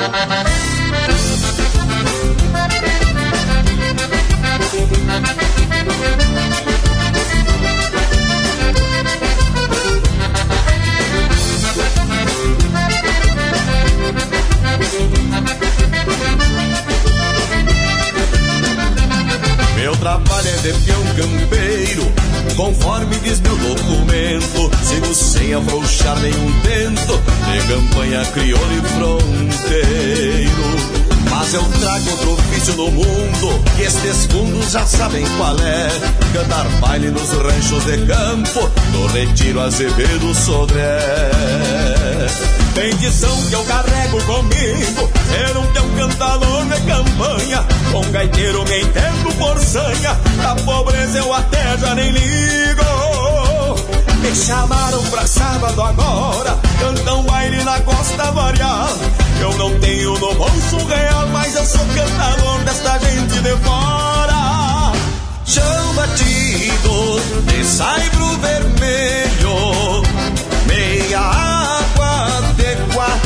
Meu trabalho é de peão campeiro, conforme diz meu documento. Sigo sem afrouxar nenhum tento, de campanha crioulo e fronteiro. Mas eu trago outro ofício no mundo, que estes fundos já sabem qual é. Cantar baile nos ranchos de campo, no Retiro Azevedo Sodré. Tem dição que eu carrego comigo, ser um peão cantador de campanha. Com gaiteiro me entendo por sanha, da pobreza eu até já nem ligo. Me chamaram pra sábado agora, cantam baile na Costa Variar. Eu não tenho no bolso real, mas eu sou cantador desta gente de fora. Chão batido de saibro vermelho, meia água de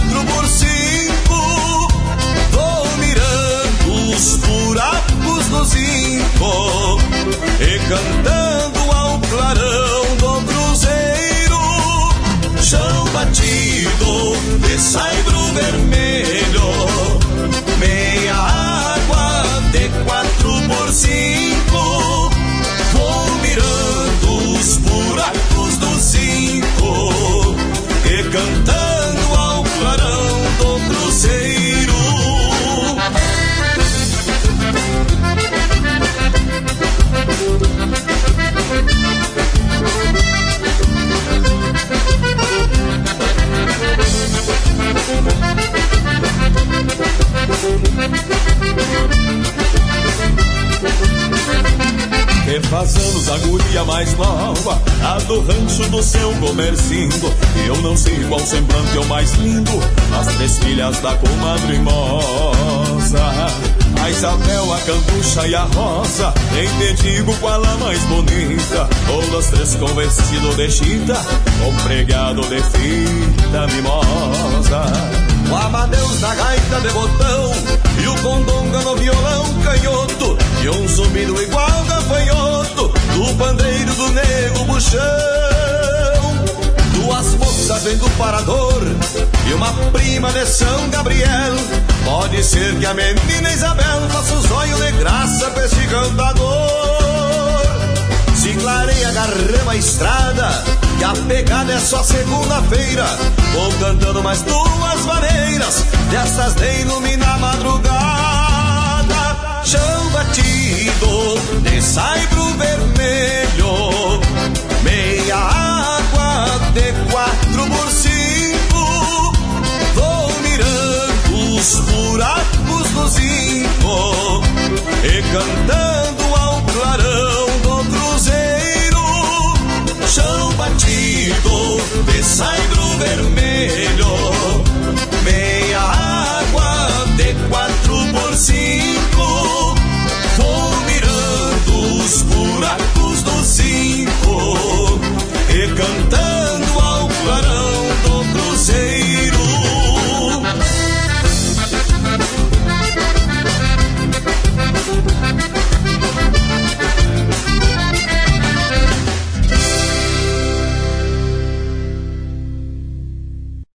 4x5. Vou mirando os buracos do zinco e cantando ao clarão do cruzeiro. Chão batido de saibro vermelho, meia água de 4x5. Vou mirando os buracos do zinco e cantando ao clarão do cruzeiro. Que faz anos a guria mais nova, a do rancho do seu comercindo. E eu não sei qual semblante é o mais lindo, as 3 filhas da comadre Mosa. A Isabel, a Cantucha e a Rosa, nem te digo qual a mais bonita. Todas 3 com vestido de chita, com pregado de fita mimosa. O Amadeus na gaita de botão e o condonga no violão canhoto, e um zumbido igual gafanhoto do pandeiro do nego buchão. 2 moças vem do Parador e uma prima de São Gabriel. Pode ser que a menina Isabel faça os olhos de graça pra esse cantador. Se clareia, agarramos a estrada, que a pegada é só segunda-feira. Vou cantando mais 2 maneiras, dessas de iluminar a madrugada. Chão batido de saibro vermelho, meia água de 4x5. Vou mirando os buracos do zinco e cantando ao clarão do cruzeiro. Chão batido de saibro vermelho,